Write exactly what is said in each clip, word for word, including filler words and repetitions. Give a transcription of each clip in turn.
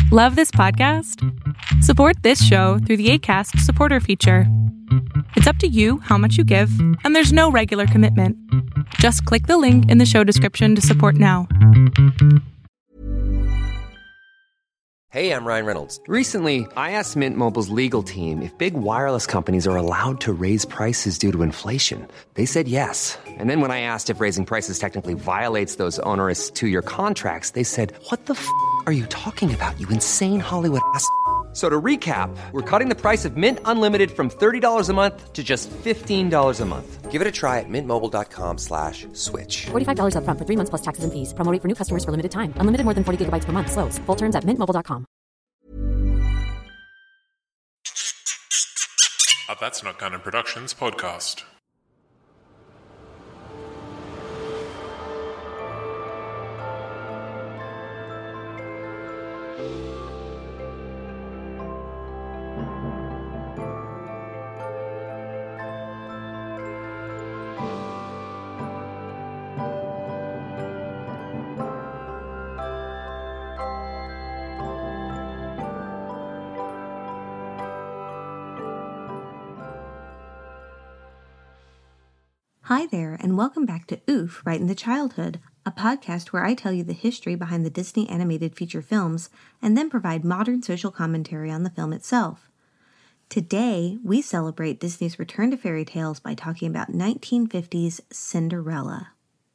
Love this podcast? Support this show through the Acast supporter feature. It's up to you how much you give, and there's no regular commitment. Just click the link in the show description to support now. Hey, I'm Ryan Reynolds. Recently, I asked Mint Mobile's legal team if big wireless companies are allowed to raise prices due to inflation. They said yes. And then when I asked if raising prices technically violates those onerous two-year contracts, they said, what the f*** are you talking about, you insane Hollywood ass f- So to recap, we're cutting the price of Mint Unlimited from thirty dollars a month to just fifteen dollars a month. Give it a try at mintmobile.com slash switch. forty-five dollars up front for three months plus taxes and fees. Promo rate for new customers for limited time. Unlimited more than forty gigabytes per month. Slows full terms at mint mobile dot com. A That's Not Canon Productions podcast. Hi there, and welcome back to Oof, Right in the Childhood, a podcast where I tell you the history behind the Disney animated feature films and then provide modern social commentary on the film itself. Today, we celebrate Disney's return to fairy tales by talking about nineteen fifties Cinderella.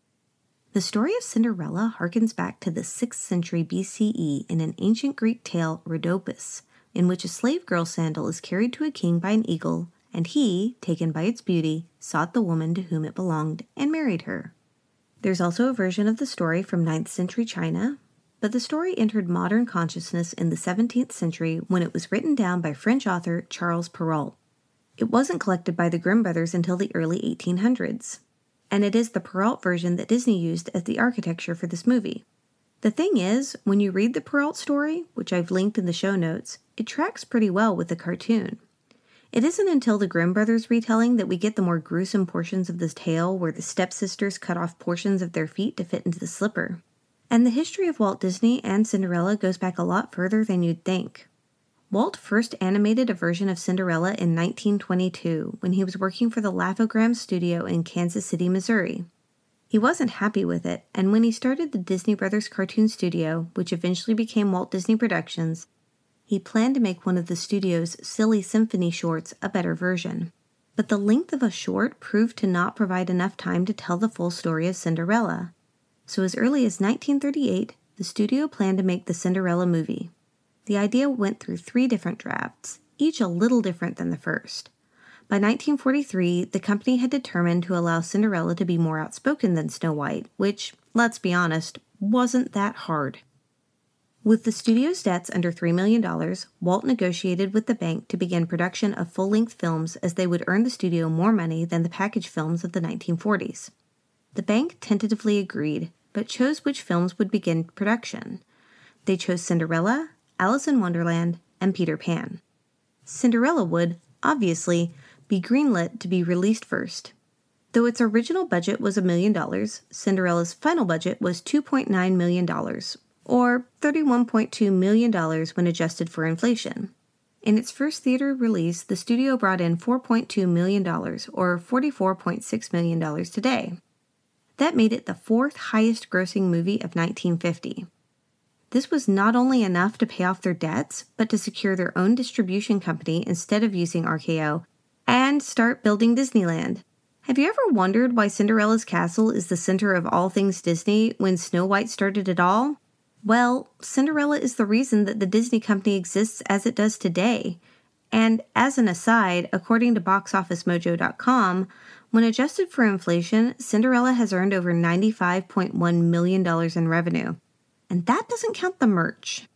The story of Cinderella harkens back to the sixth century B C E in an ancient Greek tale, Rhodopis, in which a slave girl sandal is carried to a king by an eagle, and he, taken by its beauty, sought the woman to whom it belonged and married her. There's also a version of the story from ninth century China, but the story entered modern consciousness in the seventeenth century when it was written down by French author Charles Perrault. It wasn't collected by the Grimm brothers until the early eighteen hundreds, and it is the Perrault version that Disney used as the architecture for this movie. The thing is, when you read the Perrault story, which I've linked in the show notes, it tracks pretty well with the cartoon. It isn't until the Grimm brothers retelling that we get the more gruesome portions of this tale where the stepsisters cut off portions of their feet to fit into the slipper. And the history of Walt Disney and Cinderella goes back a lot further than you'd think. Walt first animated a version of Cinderella in nineteen twenty-two when he was working for the Laugh-O-Gram studio in Kansas City, Missouri. He wasn't happy with it, and when he started the Disney Brothers Cartoon Studio, which eventually became Walt Disney Productions, he planned to make one of the studio's Silly Symphony shorts a better version. But the length of a short proved to not provide enough time to tell the full story of Cinderella. So as early as nineteen thirty-eight, the studio planned to make the Cinderella movie. The idea went through three different drafts, each a little different than the first. By nineteen forty-three, the company had determined to allow Cinderella to be more outspoken than Snow White, which, let's be honest, wasn't that hard. With the studio's debts under three million dollars, Walt negotiated with the bank to begin production of full-length films as they would earn the studio more money than the package films of the nineteen forties. The bank tentatively agreed, but chose which films would begin production. They chose Cinderella, Alice in Wonderland, and Peter Pan. Cinderella would, obviously, be greenlit to be released first. Though its original budget was a million dollars, Cinderella's final budget was two point nine million dollars, or thirty-one point two million dollars when adjusted for inflation. In its first theater release, the studio brought in four point two million dollars, or forty-four point six million dollars today. That made it the fourth highest grossing movie of nineteen fifty. This was not only enough to pay off their debts, but to secure their own distribution company instead of using R K O, and start building Disneyland. Have you ever wondered why Cinderella's castle is the center of all things Disney when Snow White started it all? Well, Cinderella is the reason that the Disney company exists as it does today. And as an aside, according to box office mojo dot com, when adjusted for inflation, Cinderella has earned over ninety-five point one million dollars in revenue. And that doesn't count the merch.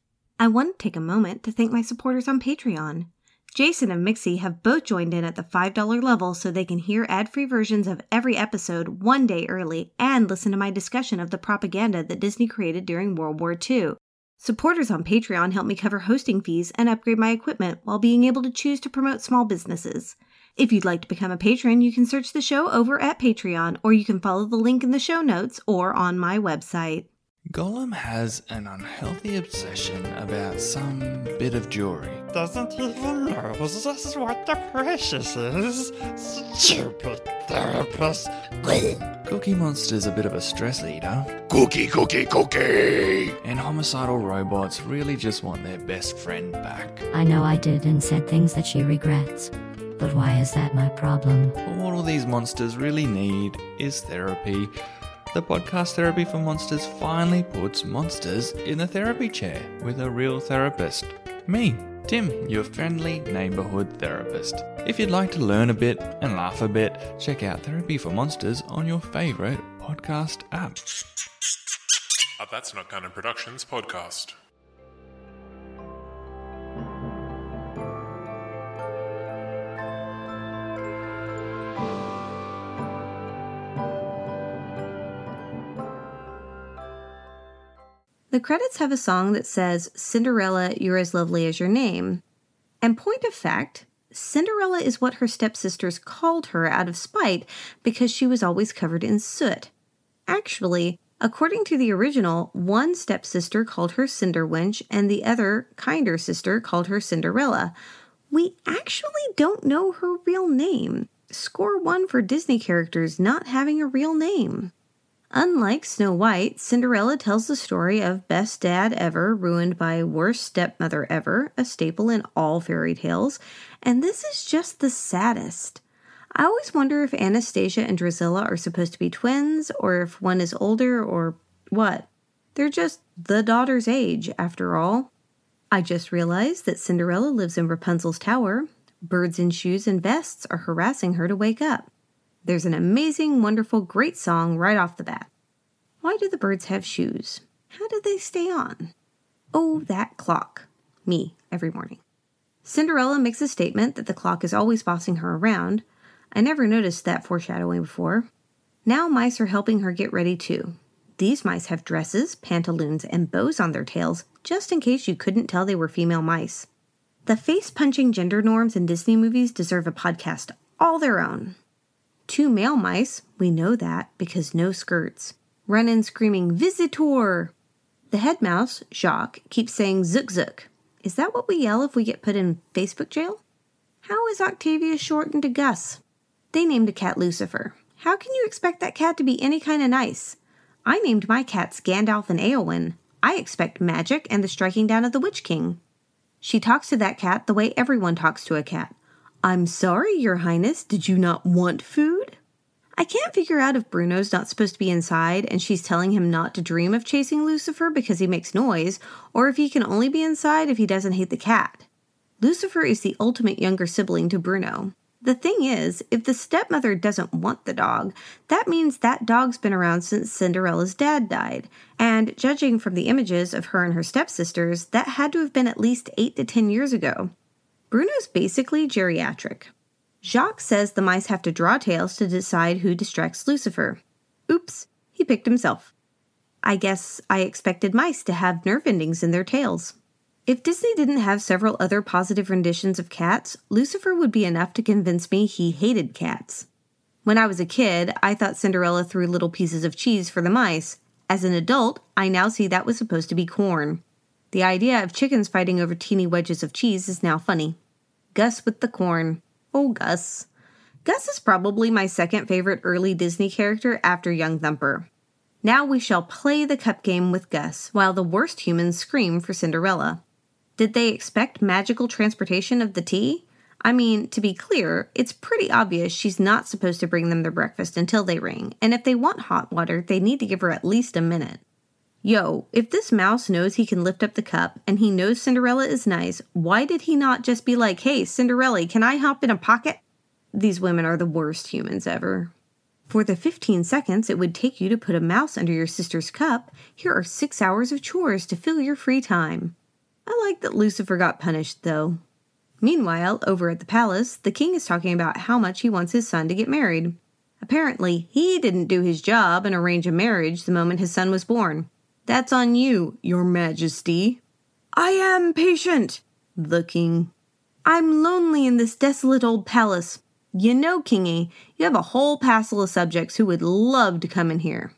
I want to take a moment to thank my supporters on Patreon. Jason and Mixie have both joined in at the five dollars level so they can hear ad-free versions of every episode one day early and listen to my discussion of the propaganda that Disney created during World War Two. Supporters on Patreon help me cover hosting fees and upgrade my equipment while being able to choose to promote small businesses. If you'd like to become a patron, you can search the show over at Patreon, or you can follow the link in the show notes or on my website. Gollum has an unhealthy obsession about some bit of jewelry. Doesn't even know this is what the precious is. Stupid therapist. Cookie Monster's a bit of a stress eater. Cookie, cookie, cookie. And homicidal robots really just want their best friend back. I know I did and said things that she regrets. But why is that my problem? What all these monsters really need is therapy. The podcast Therapy for Monsters finally puts monsters in the therapy chair with a real therapist. Me, Tim, your friendly neighborhood therapist. If you'd like to learn a bit and laugh a bit, check out Therapy for Monsters on your favorite podcast app. A That's Not Canon Productions podcast. The credits have a song that says, "Cinderella, you're as lovely as your name." And point of fact, Cinderella is what her stepsisters called her out of spite because she was always covered in soot. Actually, according to the original, one stepsister called her Cinderwench and the other, kinder sister, called her Cinderella. We actually don't know her real name. Score one for Disney characters not having a real name. Unlike Snow White, Cinderella tells the story of best dad ever ruined by worst stepmother ever, a staple in all fairy tales, and this is just the saddest. I always wonder if Anastasia and Drusilla are supposed to be twins, or if one is older, or what. They're just the daughter's age, after all. I just realized that Cinderella lives in Rapunzel's tower. Birds in shoes and vests are harassing her to wake up. There's an amazing, wonderful, great song right off the bat. Why do the birds have shoes? How do they stay on? Oh, that clock. Me, every morning. Cinderella makes a statement that the clock is always bossing her around. I never noticed that foreshadowing before. Now mice are helping her get ready too. These mice have dresses, pantaloons, and bows on their tails, just in case you couldn't tell they were female mice. The face-punching gender norms in Disney movies deserve a podcast all their own. Two male mice, we know that because no skirts, run in screaming, "Visitor!" The head mouse, Jacques, keeps saying "Zook Zook." Is that what we yell if we get put in Facebook jail? How is Octavia shortened to Gus? They named a cat Lucifer. How can you expect that cat to be any kind of nice? I named my cats Gandalf and Eowyn. I expect magic and the striking down of the Witch King. She talks to that cat the way everyone talks to a cat. "I'm sorry, Your Highness, did you not want food?" I can't figure out if Bruno's not supposed to be inside and she's telling him not to dream of chasing Lucifer because he makes noise, or if he can only be inside if he doesn't hate the cat. Lucifer is the ultimate younger sibling to Bruno. The thing is, if the stepmother doesn't want the dog, that means that dog's been around since Cinderella's dad died, and judging from the images of her and her stepsisters, that had to have been at least eight to ten years ago. Bruno's basically geriatric. Jacques says the mice have to draw tails to decide who distracts Lucifer. Oops, he picked himself. I guess I expected mice to have nerve endings in their tails. If Disney didn't have several other positive renditions of cats, Lucifer would be enough to convince me he hated cats. When I was a kid, I thought Cinderella threw little pieces of cheese for the mice. As an adult, I now see that was supposed to be corn. The idea of chickens fighting over teeny wedges of cheese is now funny. Gus with the corn. Oh, Gus. Gus is probably my second favorite early Disney character after Young Thumper. Now we shall play the cup game with Gus, while the worst humans scream for Cinderella. Did they expect magical transportation of the tea? I mean, to be clear, it's pretty obvious she's not supposed to bring them their breakfast until they ring, and if they want hot water, they need to give her at least a minute. Yo, if this mouse knows he can lift up the cup, and he knows Cinderella is nice, why did he not just be like, "Hey, Cinderella, can I hop in a pocket?" These women are the worst humans ever. For the fifteen seconds it would take you to put a mouse under your sister's cup, here are six hours of chores to fill your free time. I like that Lucifer got punished, though. Meanwhile, over at the palace, the king is talking about how much he wants his son to get married. Apparently, he didn't do his job and arrange a marriage the moment his son was born. That's on you, your majesty. I am patient, the king. I'm lonely in this desolate old palace. You know, Kingy, you have a whole passel of subjects who would love to come in here.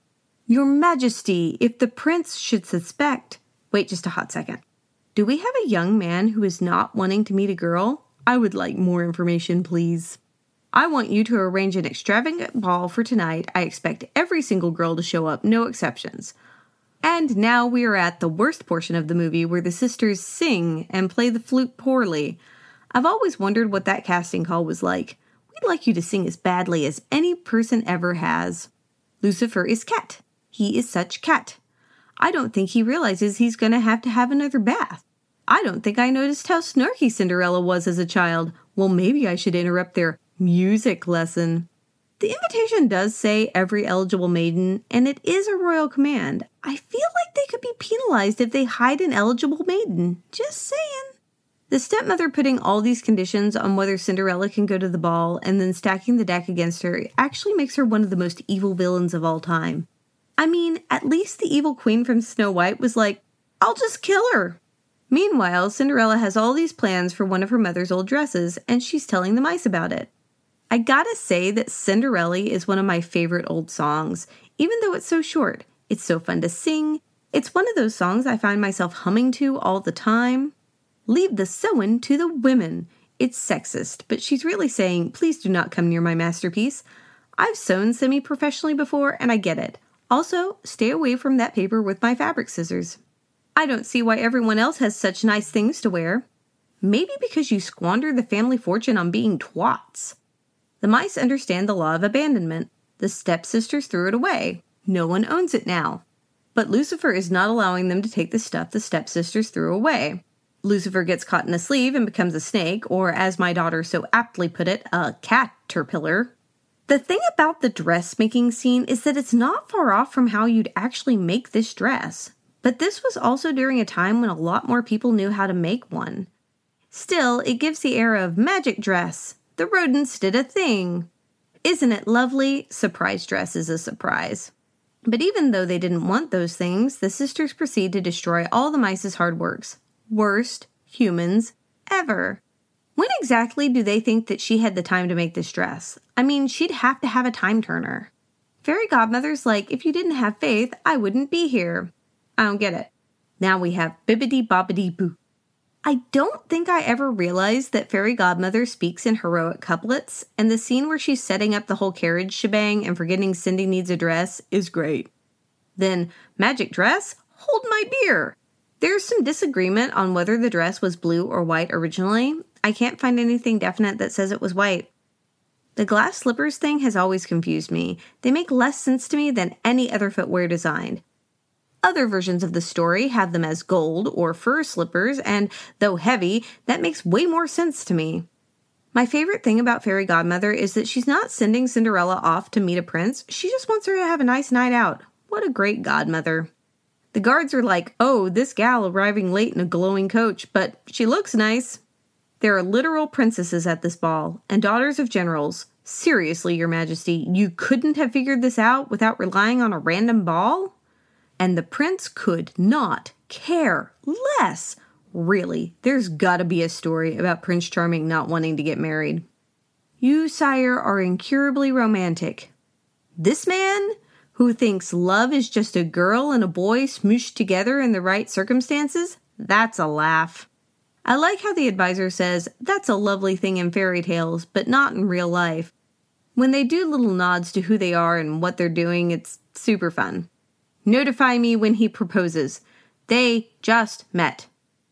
Your Majesty, if the prince should suspect... Wait just a hot second. Do we have a young man who is not wanting to meet a girl? I would like more information, please. I want you to arrange an extravagant ball for tonight. I expect every single girl to show up, no exceptions. And now we are at the worst portion of the movie where the sisters sing and play the flute poorly. I've always wondered what that casting call was like. We'd like you to sing as badly as any person ever has. Lucifer is Cat. He is such Cat. I don't think he realizes he's going to have to have another bath. I don't think I noticed how snarky Cinderella was as a child. Well, maybe I should interrupt their music lesson. The invitation does say every eligible maiden, and it is a royal command. I feel like they could be penalized if they hide an eligible maiden. Just saying. The stepmother putting all these conditions on whether Cinderella can go to the ball and then stacking the deck against her actually makes her one of the most evil villains of all time. I mean, at least the evil queen from Snow White was like, I'll just kill her. Meanwhile, Cinderella has all these plans for one of her mother's old dresses, and she's telling the mice about it. I gotta say that Cinderella is one of my favorite old songs, even though it's so short. It's so fun to sing. It's one of those songs I find myself humming to all the time. Leave the sewing to the women. It's sexist, but she's really saying, please do not come near my masterpiece. I've sewn semi-professionally before, and I get it. Also, stay away from that paper with my fabric scissors. I don't see why everyone else has such nice things to wear. Maybe because you squander the family fortune on being twats. The mice understand the law of abandonment. The stepsisters threw it away. No one owns it now. But Lucifer is not allowing them to take the stuff the stepsisters threw away. Lucifer gets caught in a sleeve and becomes a snake, or as my daughter so aptly put it, a caterpillar. The thing about the dressmaking scene is that it's not far off from how you'd actually make this dress. But this was also during a time when a lot more people knew how to make one. Still, it gives the era of magic dress. The rodents did a thing. Isn't it lovely? Surprise dress is a surprise. But even though they didn't want those things, the sisters proceed to destroy all the mice's hard works. Worst humans ever. When exactly do they think that she had the time to make this dress? I mean, she'd have to have a time turner. Fairy godmother's like, if you didn't have faith, I wouldn't be here. I don't get it. Now we have bibbidi bobbidi boo. I don't think I ever realized that Fairy Godmother speaks in heroic couplets, and the scene where she's setting up the whole carriage shebang and forgetting Cindy needs a dress is great. Then, magic dress? Hold my beer! There's some disagreement on whether the dress was blue or white originally. I can't find anything definite that says it was white. The glass slippers thing has always confused me. They make less sense to me than any other footwear designed. Other versions of the story have them as gold or fur slippers, and though heavy, that makes way more sense to me. My favorite thing about Fairy Godmother is that she's not sending Cinderella off to meet a prince. She just wants her to have a nice night out. What a great godmother. The guards are like, oh, this gal arriving late in a glowing coach, but she looks nice. There are literal princesses at this ball, and daughters of generals. Seriously, Your Majesty, you couldn't have figured this out without relying on a random ball? And the prince could not care less. Really, there's gotta be a story about Prince Charming not wanting to get married. You, sire, are incurably romantic. This man, who thinks love is just a girl and a boy smooshed together in the right circumstances, that's a laugh. I like how the advisor says, that's a lovely thing in fairy tales, but not in real life. When they do little nods to who they are and what they're doing, it's super fun. Notify me when he proposes. They just met.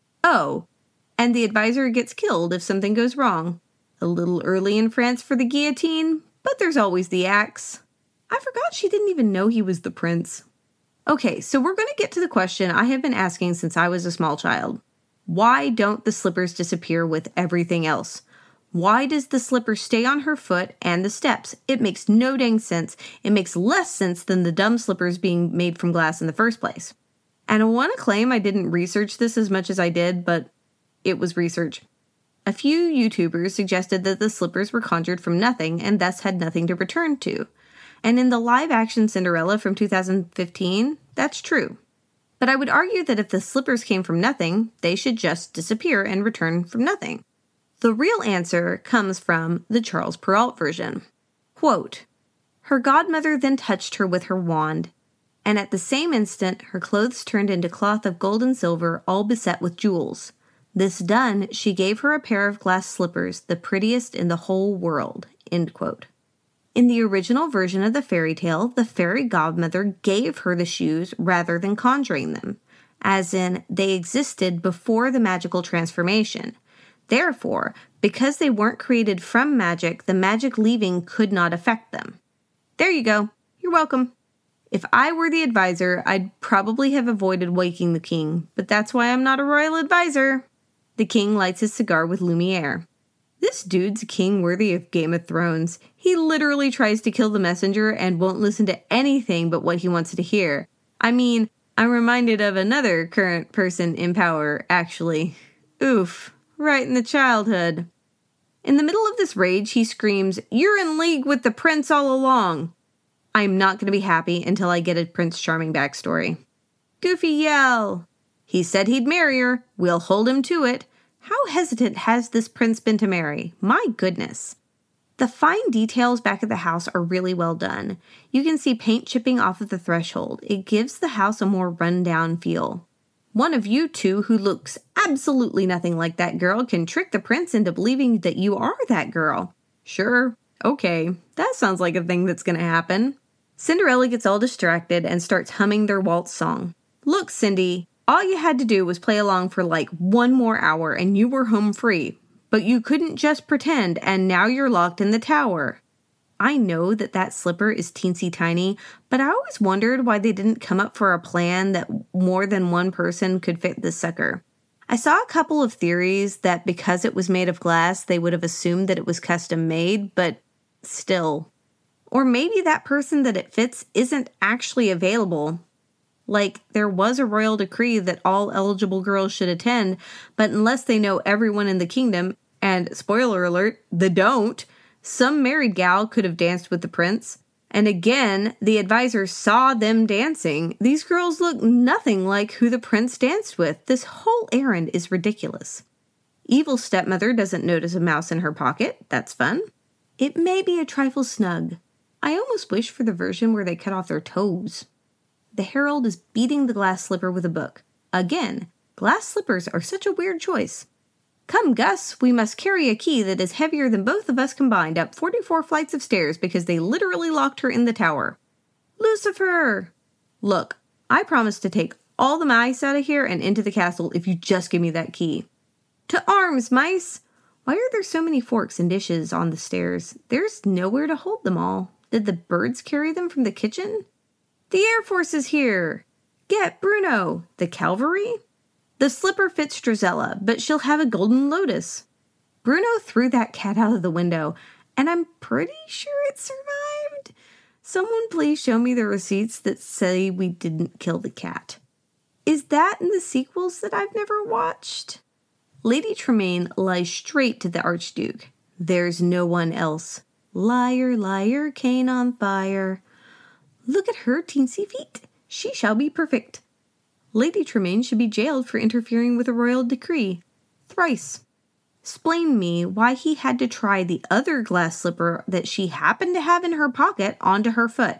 Oh, and the advisor gets killed if something goes wrong. A little early in France for the guillotine, but there's always the axe. I forgot she didn't even know he was the prince. Okay, so we're going to get to the question I have been asking since I was a small child. Why don't the slippers disappear with everything else? Why does the slipper stay on her foot and the steps? It makes no dang sense. It makes less sense than the dumb slippers being made from glass in the first place. And I want to claim I didn't research this as much as I did, but it was research. A few YouTubers suggested that the slippers were conjured from nothing and thus had nothing to return to. And in the live-action Cinderella from two thousand fifteen, that's true. But I would argue that if the slippers came from nothing, they should just disappear and return from nothing. The real answer comes from the Charles Perrault version. Quote, her godmother then touched her with her wand, and at the same instant her clothes turned into cloth of gold and silver, all beset with jewels. This done, she gave her a pair of glass slippers, the prettiest in the whole world." End quote. In the original version of the fairy tale, the fairy godmother gave her the shoes rather than conjuring them, as in they existed before the magical transformation. Therefore, because they weren't created from magic, the magic leaving could not affect them. There you go. You're welcome. If I were the advisor, I'd probably have avoided waking the king, but that's why I'm not a royal advisor. The king lights his cigar with Lumiere. This dude's a king worthy of Game of Thrones. He literally tries to kill the messenger and won't listen to anything but what he wants to hear. I mean, I'm reminded of another current person in power, actually. Oof, right in the childhood. In the middle of this rage, he screams, "You're in league with the prince all along." I'm not going to be happy until I get a Prince Charming backstory. Goofy yell. He said he'd marry her. We'll hold him to it. How hesitant has this prince been to marry? My goodness. The fine details back at the house are really well done. You can see paint chipping off of the threshold. It gives the house a more run-down feel. One of you two who looks absolutely nothing like that girl can trick the prince into believing that you are that girl. Sure, okay, that sounds like a thing that's going to happen. Cinderella gets all distracted and starts humming their waltz song. Look, Cindy, all you had to do was play along for like one more hour and you were home free. But you couldn't just pretend, and now you're locked in the tower. I know that that slipper is teensy tiny, but I always wondered why they didn't come up for a plan that more than one person could fit this sucker. I saw a couple of theories that because it was made of glass, they would have assumed that it was custom made, but still. Or maybe that person that it fits isn't actually available. Like, there was a royal decree that all eligible girls should attend, but unless they know everyone in the kingdom, and spoiler alert, they don't, some married gal could have danced with the prince. And again, the advisor saw them dancing. These girls look nothing like who the prince danced with. This whole errand is ridiculous. Evil stepmother doesn't notice a mouse in her pocket. That's fun. It may be a trifle snug. I almost wish for the version where they cut off their toes. The herald is beating the glass slipper with a book. Again, glass slippers are such a weird choice. Come, Gus, we must carry a key that is heavier than both of us combined up forty-four flights of stairs because they literally locked her in the tower. Lucifer! Look, I promise to take all the mice out of here and into the castle if you just give me that key. To arms, mice! Why are there so many forks and dishes on the stairs? There's nowhere to hold them all. Did the birds carry them from the kitchen? The Air Force is here! Get Bruno! The cavalry? The slipper fits Drizella, but she'll have a golden lotus. Bruno threw that cat out of the window, and I'm pretty sure it survived. Someone please show me the receipts that say we didn't kill the cat. Is that in the sequels that I've never watched? Lady Tremaine lies straight to the Archduke. There's no one else. Liar, liar, cane on fire. Look at her teensy feet. She shall be perfect. Lady Tremaine should be jailed for interfering with a royal decree. Thrice. Explain me why he had to try the other glass slipper that she happened to have in her pocket onto her foot.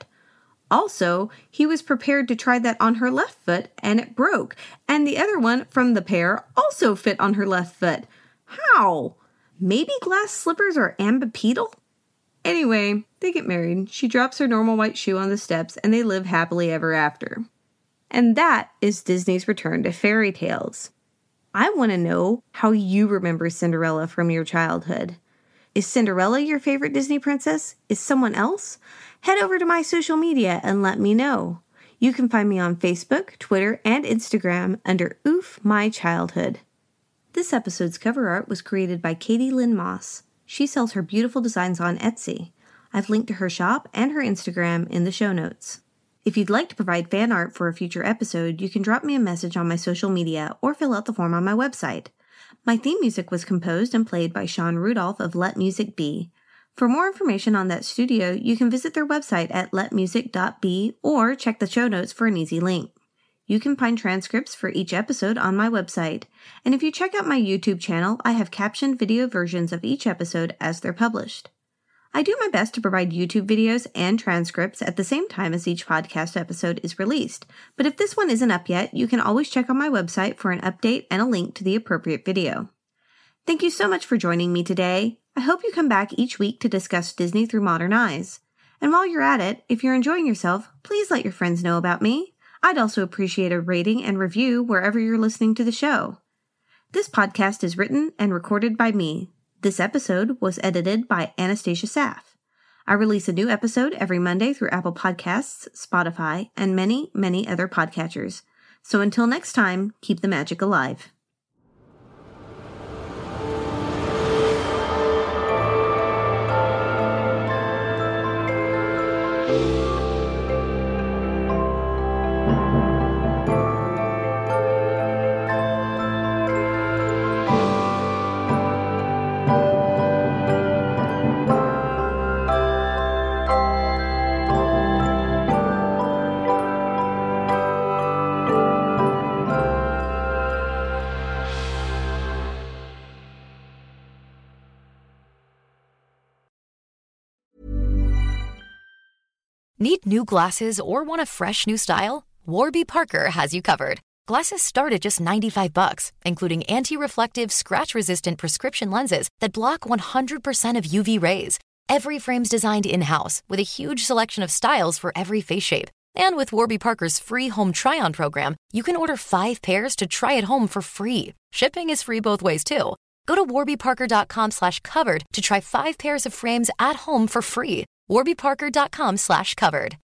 Also, he was prepared to try that on her left foot, and it broke, and the other one from the pair also fit on her left foot. How? Maybe glass slippers are ambipedal? Anyway, they get married. She drops her normal white shoe on the steps, and they live happily ever after. And that is Disney's return to fairy tales. I want to know how you remember Cinderella from your childhood. Is Cinderella your favorite Disney princess? Is someone else? Head over to my social media and let me know. You can find me on Facebook, Twitter, and Instagram under Oof My Childhood. This episode's cover art was created by Katie Lynn Moss. She sells her beautiful designs on Etsy. I've linked to her shop and her Instagram in the show notes. If you'd like to provide fan art for a future episode, you can drop me a message on my social media or fill out the form on my website. My theme music was composed and played by Sean Rudolph of Let Music Be. For more information on that studio, you can visit their website at let music dot be or check the show notes for an easy link. You can find transcripts for each episode on my website. And if you check out my YouTube channel, I have captioned video versions of each episode as they're published. I do my best to provide YouTube videos and transcripts at the same time as each podcast episode is released, but if this one isn't up yet, you can always check on my website for an update and a link to the appropriate video. Thank you so much for joining me today. I hope you come back each week to discuss Disney through modern eyes. And while you're at it, if you're enjoying yourself, please let your friends know about me. I'd also appreciate a rating and review wherever you're listening to the show. This podcast is written and recorded by me. This episode was edited by Anastasia Saff. I release a new episode every Monday through Apple Podcasts, Spotify, and many, many other podcatchers. So until next time, keep the magic alive. Need new glasses or want a fresh new style? Warby Parker has you covered. Glasses start at just ninety-five bucks, including anti-reflective, scratch-resistant prescription lenses that block one hundred percent of U V rays. Every frame's designed in-house with a huge selection of styles for every face shape. And with Warby Parker's free home try-on program, you can order five pairs to try at home for free. Shipping is free both ways, too. Go to warbyparker.com slash covered to try five pairs of frames at home for free. warbyparker.com slash covered.